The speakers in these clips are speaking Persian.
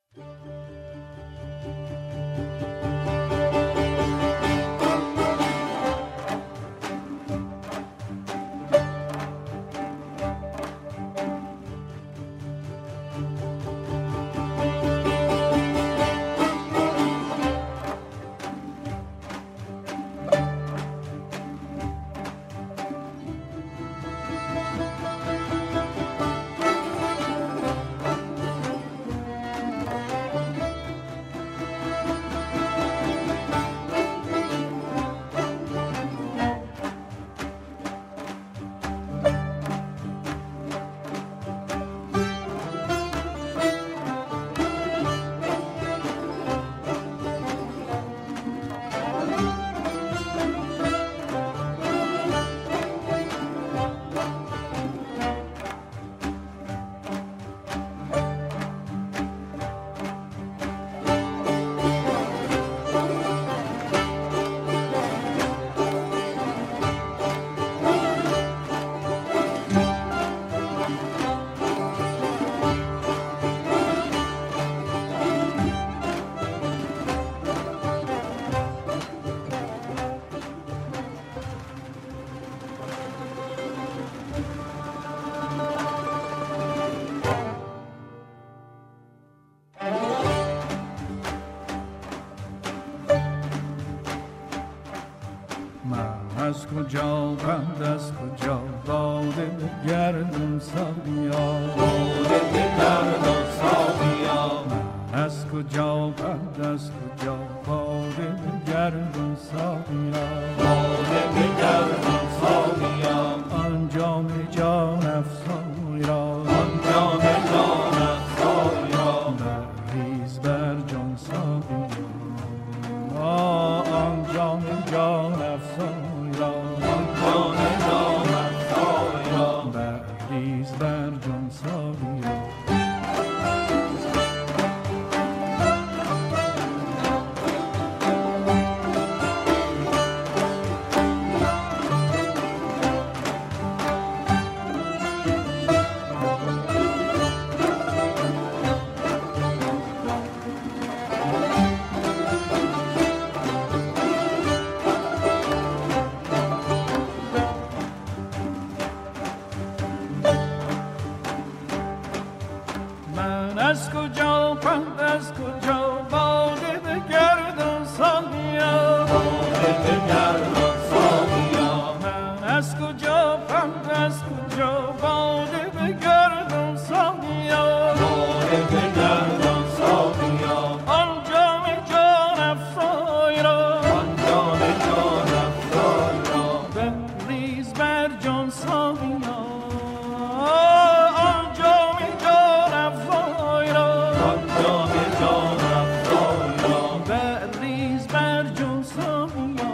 از کجا بند از کجا باده گردون ساقیا باده گردون ساقیا از کجا بند از کجا باده گردون ساقیا باده گردون ساقیا آن جام جان افزای را آن جام جان افزای را بریز بر جان ساقیا آن جام جان افزای بریز بر جان ساقیا از کجا پند از کجا باده بگردان ساقیا باده بگردان ساقیا من از کجا پند از کجا باده بگردان ساقیا باده بگردان ساقیا آن جام جان افزای را آن جام جان افزای را بریز بر جان ساقیا آن جام جان افزای بریز بر جان ساقیا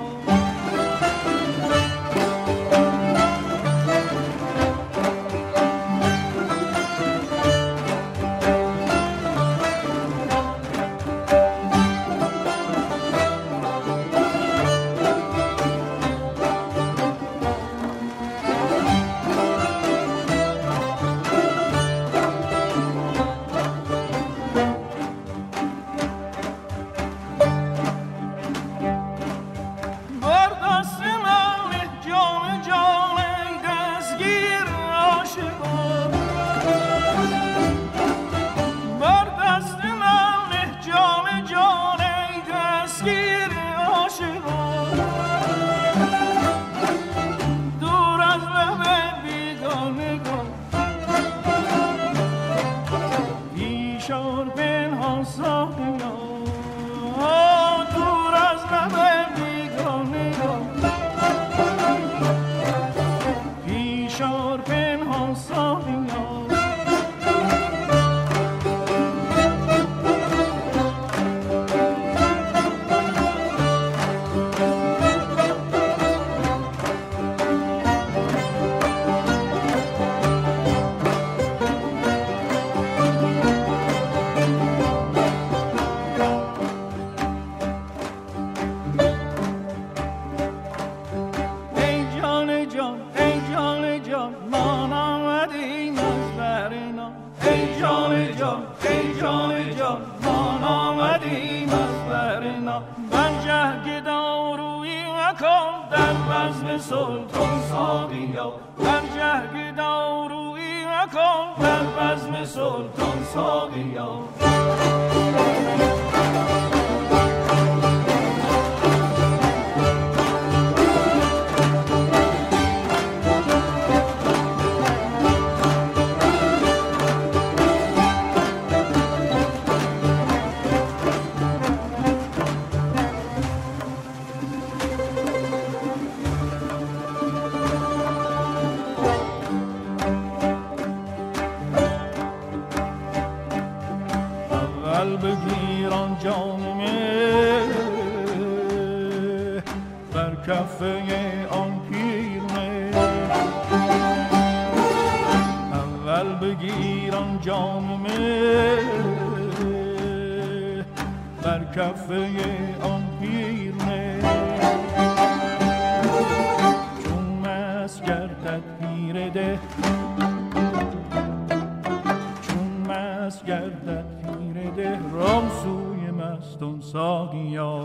جان ما آمدیم از برنا برجه گدارویی مکن در بزم سلطان ساقیا برجه گدارویی مکن در بزم سلطان ساقیا بگیران جامه بر کفه آن پیرمه اول بگیران جامه بر کفه آن پیرمه چون مست گردد پیر ده چون مست گردد ده رام سوی مستان ساقیا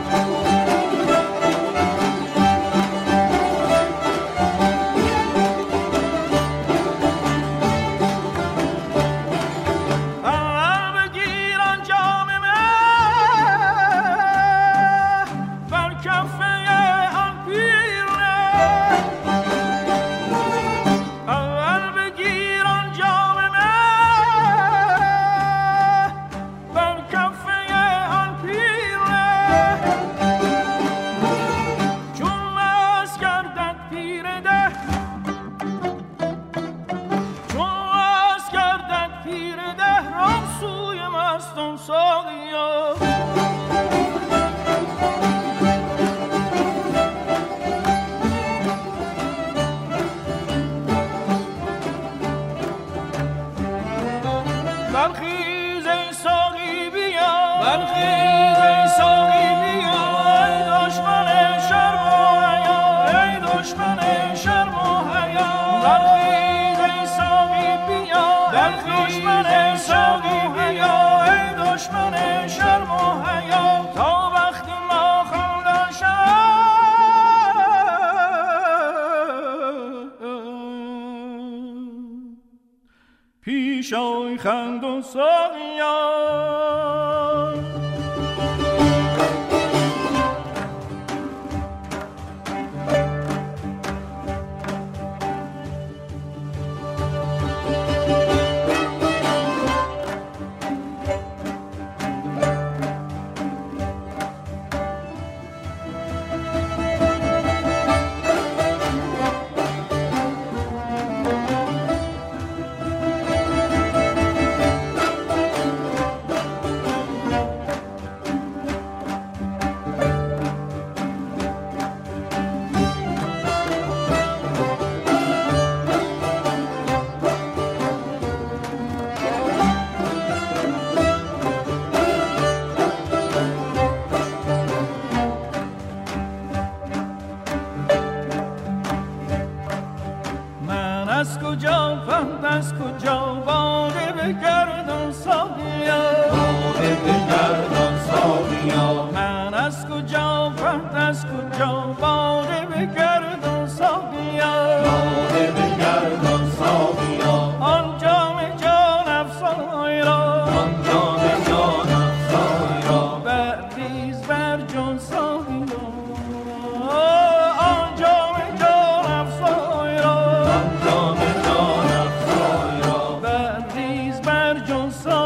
پیشای خندون ساقیان از کجا پند از کجا باده بگردان ساقیا باده بگردان ساقیا من از کجا پند از کجا باده بگردان ساقیا باده بگردان ساقیا آن جام جان افزای را آن جام جان افزای را بریز بر جان ساقیا آن جام جان افزای را آن جام جان افزای را بریز بر جان ساقیا